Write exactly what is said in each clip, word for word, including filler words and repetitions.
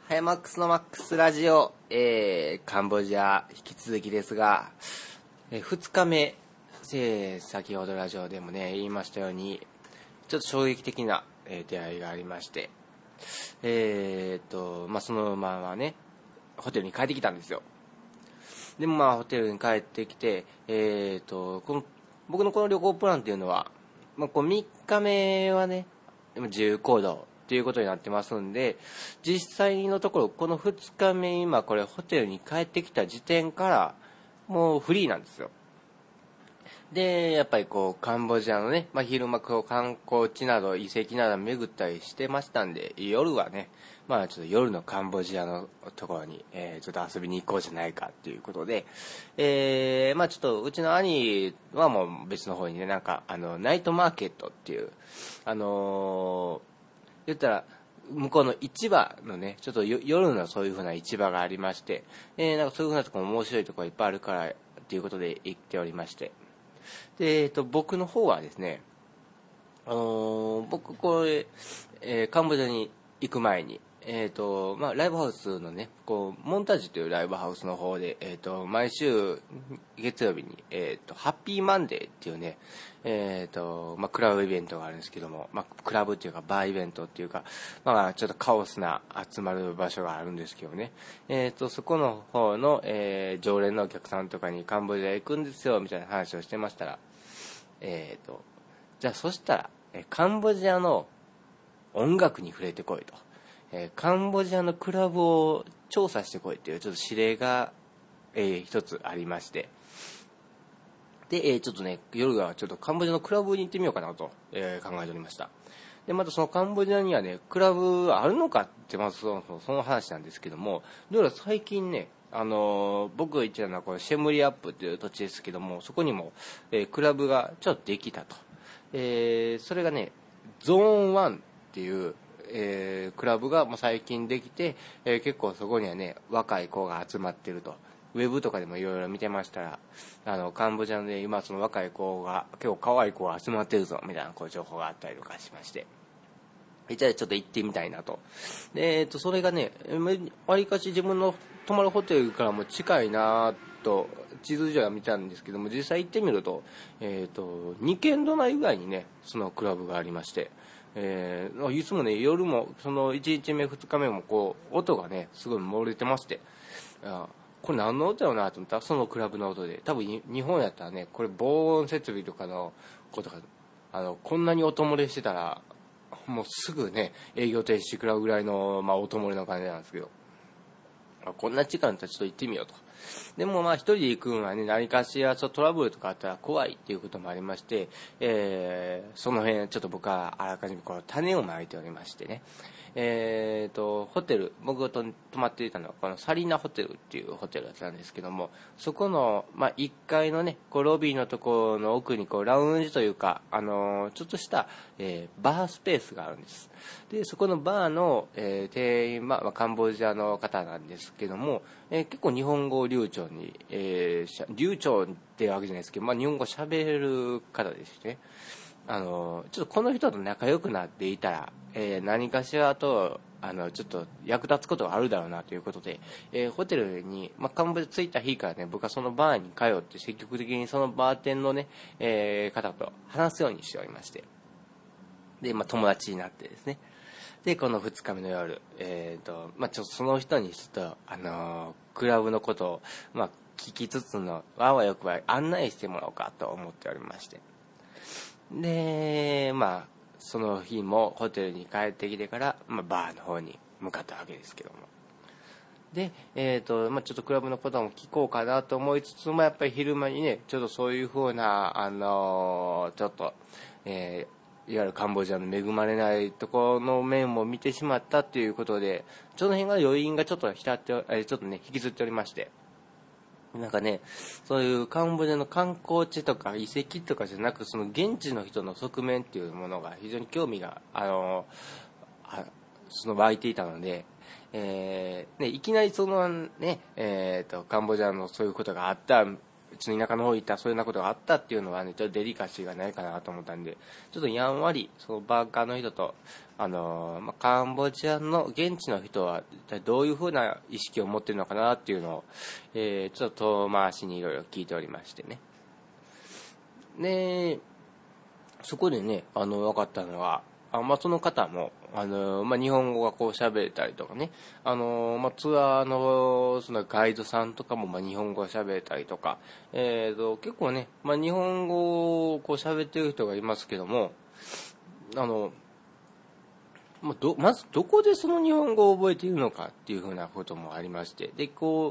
ハヤマックスのマックスラジオ、えー、カンボジア引き続きですが、えー、ふつかめ、えー、先ほどラジオでもね言いましたようにちょっと衝撃的な、えー、出会いがありまして、えー、とまあそのままねホテルに帰ってきたんですよ。でもまあホテルに帰ってきて、えー、とこの僕のこの旅行プランっていうのは、まあ、こうみっかめはね自由行動ということになってますんで、実際のところこのふつかめ今これホテルに帰ってきた時点からもうフリーなんですよ。でやっぱりこうカンボジアのね、まあ、昼間こう観光地など遺跡など巡ったりしてましたんで、夜はねまあちょっと夜のカンボジアのところに、えー、ちょっと遊びに行こうじゃないかっていうことで、えー、まあちょっとうちの兄はもう別の方にねなんかあのナイトマーケットっていうあのー言ったら向こうの市場のねちょっと夜のそういう風な市場がありまして、えー、なんかそういう風なところも面白いところがいっぱいあるからっていうことで行っておりまして、で、えー、と僕の方はですね、あのー、僕これ、えー、カンボジアに行く前にえーとまあ、ライブハウスのねこうモンタージュというライブハウスの方で、えー、と毎週月曜日に、えー、とハッピーマンデーっていうね、えーとまあ、クラブイベントがあるんですけども、まあ、クラブっていうかバーイベントっていうか、まあ、ちょっとカオスな集まる場所があるんですけどね、えー、とそこの方の、えー、常連のお客さんとかにカンボジア行くんですよみたいな話をしてましたら、えー、とじゃあそしたらカンボジアの音楽に触れてこいと、えー、カンボジアのクラブを調査してこいというちょっと指令が、えー、一つありまして、で、えー、ちょっとね夜はちょっとカンボジアのクラブに行ってみようかなと、えー、考えておりました。でまたそのカンボジアにはねクラブあるのかってまずそのその話なんですけども、どうやら最近ねあのー、僕が行ってたのはこのシェムリアップという土地ですけども、そこにも、えー、クラブがちょっとできたと、えー、それがねゾーンワンっていうえー、クラブがもう最近できて、えー、結構そこにはね若い子が集まってると、ウェブとかでもいろいろ見てましたら、あのカンボジアで、ね、今その若い子が結構可愛い子が集まってるぞみたいなこう情報があったりとかしまして、じゃあちょっと行ってみたいなと。で、えー、とそれがねわりかし自分の泊まるホテルからも近いなと地図上は見たんですけども、実際行ってみると、えー、とに軒隣ぐらいにねそのクラブがありまして、えー、いつもね夜もそのいちにちめふつかめもこう音がねすごい漏れてまして、あこれ何の音だろうなと思ったらそのクラブの音で、多分日本やったらねこれ防音設備とかのことか、あのこんなに音漏れしてたらもうすぐね営業停止食らうぐらいの、まあ、音漏れの感じなんですけど、こんな時間だったらちょっと行ってみようと。でもまあ一人で行くのはね何かしらちょっとトラブルとかあったら怖いっていうこともありまして、えー、その辺ちょっと僕はあらかじめこの種をまいておりましてね、えーとホテル僕がと泊まっていたのはこのサリーナホテルっていうホテルだったんですけども、そこの、まあ、いっかいのねこうロビーのところの奥にこうラウンジというか、あのー、ちょっとした、えー、バースペースがあるんです。でそこのバーの、えー、店員は、まあ、カンボジアの方なんですけども、えー、結構日本語を流暢に、えー、流暢っていうわけじゃないですけど、まあ、日本語喋れる方ですね。あのちょっとこの人と仲良くなっていたら、えー、何かしらとあのちょっと役立つことがあるだろうなということで、えー、ホテルに、まあ、カンボジア着いた日からね僕はそのバーに通って積極的にそのバーテンのね、えー、方と話すようにしておりまして、で、まあ、友達になってですね、でこのふつかめの夜、えーとまあ、ちょっとその人にちょっと、あのー、クラブのことを、まあ、聞きつつのわわよくは案内してもらおうかと思っておりまして、でまあその日もホテルに帰ってきてから、まあ、バーの方に向かったわけですけども、で、えーとまあ、ちょっとクラブのことも聞こうかなと思いつつも、やっぱり昼間にねちょっとそういう風なあのー、ちょっと、えー、いわゆるカンボジアの恵まれないところの面も見てしまったということで、その辺が余韻がちょっと浸って、えー、ちょっとね引きずっておりまして、なんかねそういうカンボジアの観光地とか遺跡とかじゃなく、その現地の人の側面っていうものが非常に興味があのあその湧いていたので、えーね、いきなりそのね、えーとカンボジアのそういうことがあったちょっと田舎の方行ったらそういうようなことがあったっていうのはね、ちょっとデリカシーがないかなと思ったんで、ちょっとやんわりそのバーカーの人と、あのーまあ、カンボジアの現地の人は一体どういうふうな意識を持ってるのかなっていうのを、えー、ちょっと遠回しにいろいろ聞いておりましてね。で、そこでね、あの分かったのは、あまあ、その方も、あのまあ、日本語がこう喋れたりとかね、あのまあ、ツアーのそのガイドさんとかもまあ日本語が喋れたりとか、えー、と結構ね、まあ、日本語をこう喋ってる人がいますけども、あのまあ、どまずどこでその日本語を覚えているのかっていうふうなこともありまして、でこ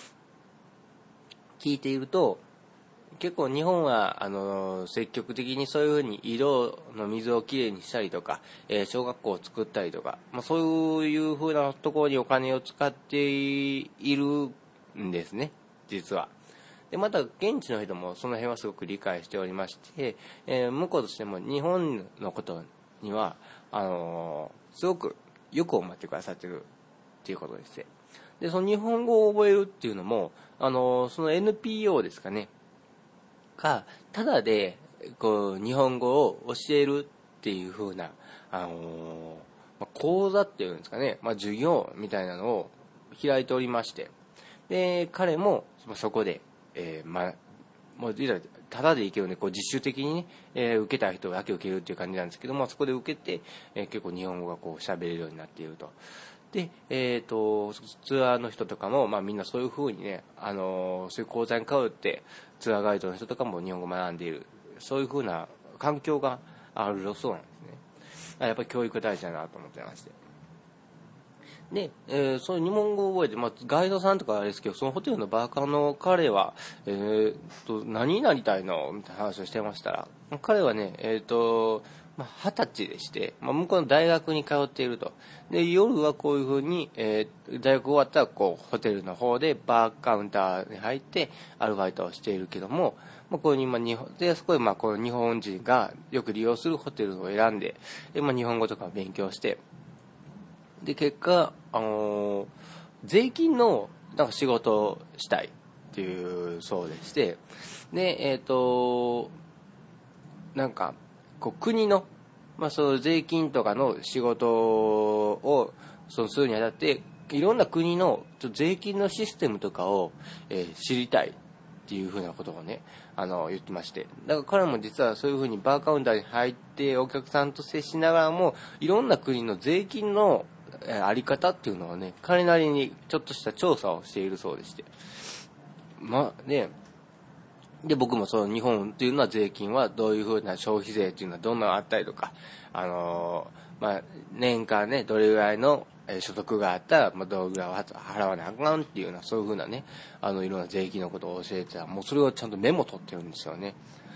う聞いていると、結構日本はあの積極的にそういうふうに井戸の水をきれいにしたりとか、えー、小学校を作ったりとか、まあ、そういうふうなところにお金を使っているんですね、実は。でまた現地の人もその辺はすごく理解しておりまして、えー、向こうとしても日本のことにはあのー、すごくよく思ってくださっているっていうことです。でその日本語を覚えるっていうのも、あのー、その エヌピーオー ですかねがただでこう日本語を教えるっていう風な、あのーまあ、講座っていうんですかね、まあ、授業みたいなのを開いておりまして、で彼もそこで、えー、まあもうただで行けるんで、こう自主的にね、えー、受けたい人だけ受けるっていう感じなんですけども、そこで受けて、えー、結構日本語がこう喋れるようになっていると。で、えーと、ツアーの人とかも、まあ、みんなそういう風にね、あのー、そういう講座に通ってツアーガイドの人とかも日本語を学んでいる、そういう風な環境があるそうなんですね。やっぱり教育大事だなと思ってまして、で、えー、そういう日本語を覚えて、まあ、ガイドさんとかあれですけど、そのホテルのバーカーの彼は、えー、と何になりたいのみたいな話をしてましたら、彼はね、えーとまあ、はたちでして、まあ、向こうの大学に通っていると。で夜はこういうふうに、えー、大学終わったらこうホテルの方でバーカウンターに入ってアルバイトをしているけども、まあ、こういう今日本でそこでまあこの日本人がよく利用するホテルを選んで、で、まあ、日本語とかを勉強して、で結果、あのー、税金のなんか仕事をしたいっていうそうでして、でえっ、ー、となんかこう国の、まあ、その税金とかの仕事をそのするにあたって、いろんな国の税金のシステムとかを、えー、知りたいっていうふうなことをね、あの言ってまして、だから彼も実はそういうふうにバーカウンターに入ってお客さんと接しながらも、いろんな国の税金のあり方っていうのをね、彼なりにちょっとした調査をしているそうでして、まあね、で僕もその日本っていうのは税金はどういうふうな消費税っていうのはどんなのあったりとか、あのー、まあ年間ねどれぐらいの所得があったら、まあ、どれぐらい払わなあかんっていうような、そういうふうなね、あのいろんな税金のことを教えてたら、もうそれをちゃんとメモ取ってるんですよね。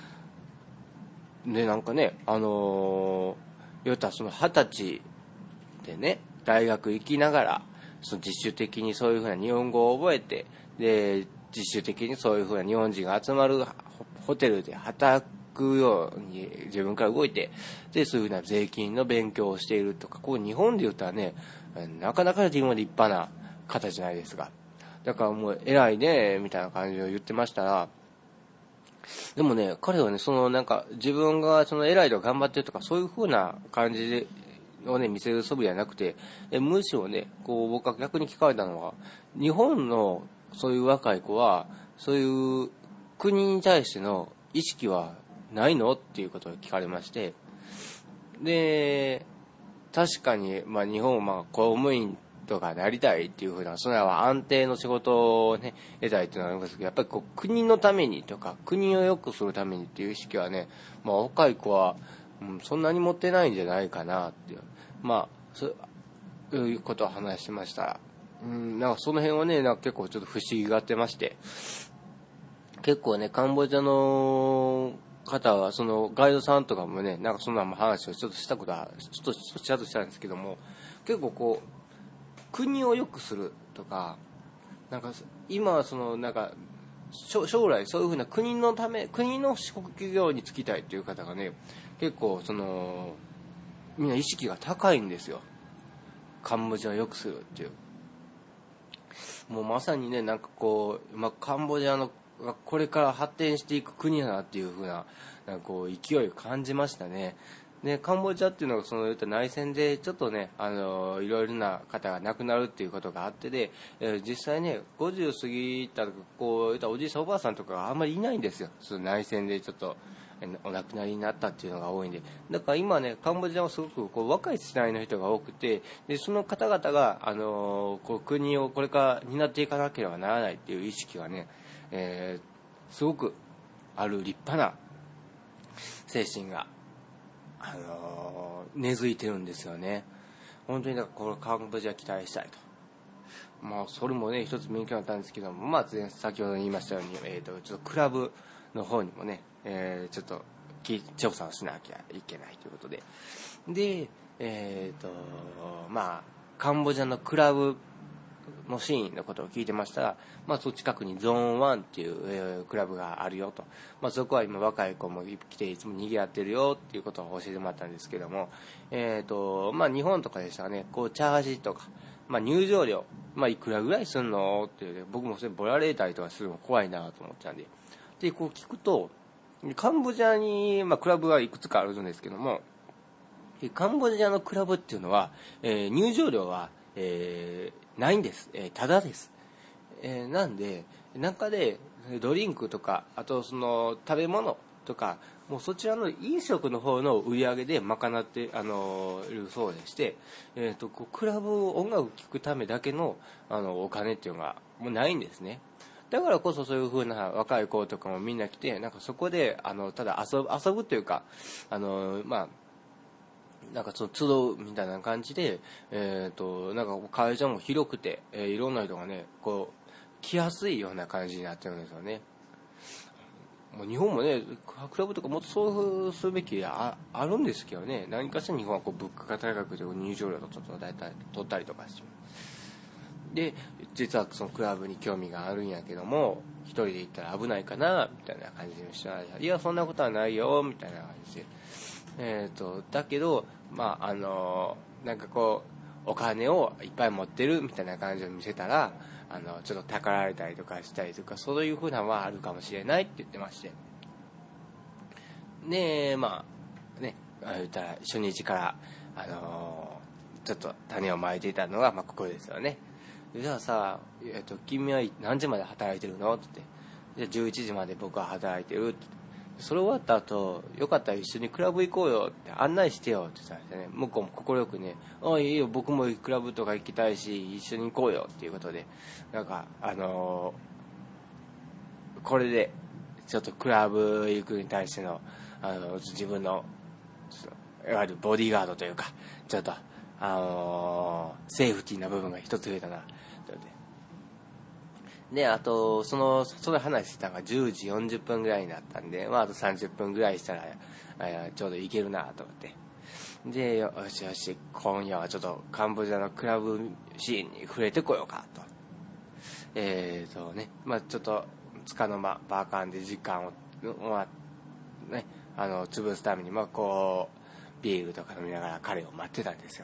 でなんかね、あのー、言ったらその二十歳でね大学行きながら、その自主的にそういうふうな日本語を覚えて、で自主的にそういうふうな日本人が集まるホテルで働くように自分から動いて、でそういうふうな税金の勉強をしているとか、こう日本で言ったらね、なかなか自分は立派な方じゃないですか。だからもう偉いねみたいな感じを言ってましたら、でもね彼はね、そのなんか自分がその偉いとか頑張ってるとかそういうふうな感じでをね見せる素振りはなくて、えむしろね、こう僕は逆に聞かれたのは、日本のそういう若い子はそういう国に対しての意識はないのっていうことを聞かれまして、で確かに、まあ、日本はまあ公務員とかなりたいっていうふうな、それは安定の仕事をね得たいっていうのはありますけど、やっぱりこう国のためにとか国を良くするためにっていう意識はね、まあ、若い子は、うん、そんなに持ってないんじゃないかなっていう、まあそういうことを話してました。うん、なんかその辺はね、なんか結構ちょっと不思議がってまして、結構ねカンボジアの方はそのガイドさんとかもね、なんかそんな話をちょっとしたことはちょっとちゃんとしたんですけども、結構こう国を良くするとか、なんか今はそのなんか将来そういうふうな国のため、国の職業に就きたいっていう方がね、結構そのみんな意識が高いんですよ。カンボジアを良くするっていう、もうまさにね、なんかこう、まあ、カンボジアのこれから発展していく国だなっていう風な、なんかこう勢いを感じましたね。でカンボジアっていうのがその言った内戦でちょっとね、あのいろいろな方が亡くなるっていうことがあってで、えー、実際ねごじゅう過ぎたこう言ったおじいさんおばあさんとかがあんまりいないんですよ。その内戦でちょっとお亡くなりになったっていうのが多いんで、だから今ねカンボジアはすごくこう若い世代の人が多くて、でその方々が、あのー、こう国をこれから担っていかなければならないっていう意識がね、えー、すごくある立派な精神が、あのー、根付いてるんですよね。本当にだからこれカンボジア期待したいと。まあそれもね一つ勉強になったんですけども、まあ先ほど言いましたように、えーとちょっとクラブの方にもね、えー、ちょっと調査をしなきゃいけないということで、でえーとまあカンボジアのクラブのシーンのことを聞いてましたら、まあ、その近くにゾーンワンっていう、えー、クラブがあるよと、まあ、そこは今若い子も来ていつも賑わってるよっていうことを教えてもらったんですけども、えーとまあ、日本とかでしたらねこうチャージとか、まあ、入場料、まあ、いくらぐらいするのっていう、ね、僕もそれボラれたりとかするの怖いなと思っちゃうんで、でこう聞くとカンボジアに、まあ、クラブはいくつかあるんですけども、カンボジアのクラブっていうのは、えー、入場料は、えー、ないんです、えー、ただです、えー、なんで中でドリンクとかあとその食べ物とかもうそちらの飲食の方の売り上げで賄ってあのいるそうでして、えー、とこうクラブを音楽を聴くためだけの、あのお金っていうのがもうないんですね。だからこそそういう風な若い子とかもみんな来て、なんかそこであのただ遊ぶ遊ぶというか、あのまあなんかその集うみたいな感じで、えっとなんか会場も広くて、えー、いろんな人がねこう来やすいような感じになってるんですよね。もう日本もねクラブとかもっとそうするべき あ, あるんですけどね、何かしら日本はこう物価が高くて入場料とちょっと大体取ったりとかして、で実はそのクラブに興味があるんやけども一人で行ったら危ないかなみたいな感じの人は、いやそんなことはないよみたいな感じで、えーとだけどまああのなんかこうお金をいっぱい持ってるみたいな感じを見せたら、あのちょっとたかられたりとかしたりとか、そういうふうなのはあるかもしれないって言ってまして、でまあね言ったら初日からあのちょっと種をまいていたのが、まあ、ここですよね。じゃあさ、えっと、君は何時まで働いてるのって言って、じゃあじゅういちじまで僕は働いてるって言って、それ終わった後よかったら一緒にクラブ行こうよって案内してよって言ったんですよね。向こうも快くね、ああいいよ僕もクラブとか行きたいし一緒に行こうよっていうことで、なんかあのー、これでちょっとクラブ行くに対しての、あの自分のいわゆるボディーガードというかちょっとあのー、セーフティーな部分が一つ増えたなと。であとそのその話したのがじゅうじよんじゅっぷんぐらいになったんで、まあ、あとさんじゅっぷんぐらいしたらちょうど行けるなと思って、でよしよし今夜はちょっとカンボジアのクラブシーンに触れてこようかと、えーとねまあちょっとつかの間バーカンで時間を、まあね、あの潰すために、まあ、こうビールとか飲みながら彼を待ってたんですよ。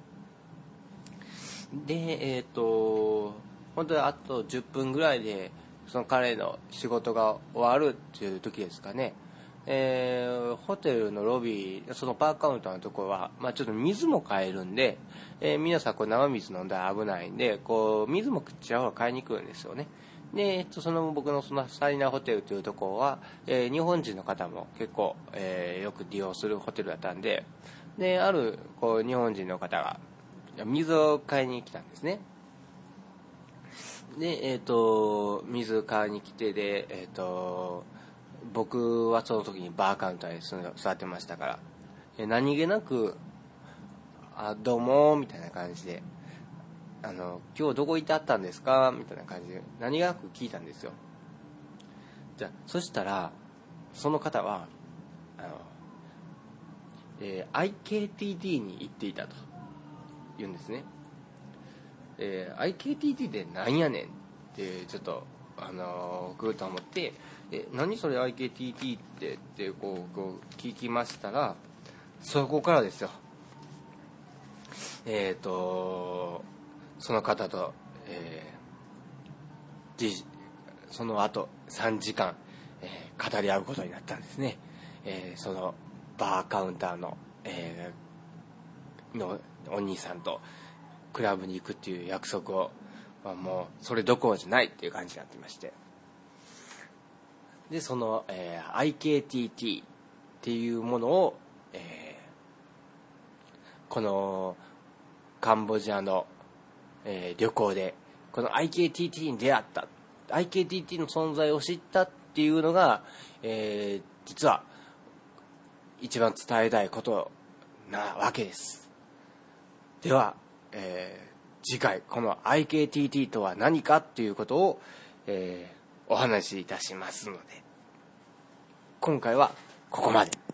でえっ、ー、と本当にあとじゅっぷんぐらいでその彼の仕事が終わるっていう時ですかね、えー、ホテルのロビーそのパークカウンターのところは、まあ、ちょっと水も買えるんで、えー、皆さんこう生水飲んだら危ないんでこう水もちらほら買いに来るんですよね。でその僕のそのサリナホテルというところは、えー、日本人の方も結構、えー、よく利用するホテルだったんで、であるこう日本人の方が水を買いに来たんですね。でえっ、ー、と水買いに来てでえっ、ー、と僕はその時にバーカウンターに座ってましたから、え何気なくあどうもみたいな感じで、あの今日どこ行ってあったんですかみたいな感じで何気なく聞いたんですよ。じゃあそしたらその方はあの、えー、アイケーティーティー に行っていたと言うんですね。えー、アイケーティーティー ってなんやねんってちょっとあのー、グーと思って、え何それ アイケーティーティー ってってこうこう聞きましたら、そこからですよ。えっ、ー、とその方と、えー、 その後さんじかん、えー、語り合うことになったんですね。えー、そのバーカウンターの、えー、のお兄さんとクラブに行くっていう約束を、まあ、もうそれどころじゃないっていう感じになってまして、でその、えー、アイケーティーティー っていうものを、えー、このカンボジアの、えー、旅行でこの アイケーティーティー に出会った、 アイケーティーティー の存在を知ったっていうのが、えー、実は一番伝えたいことなわけです。では、えー、次回この アイケーティーティー とは何かっていうことを、えー、お話しいたしますので、今回はここまで。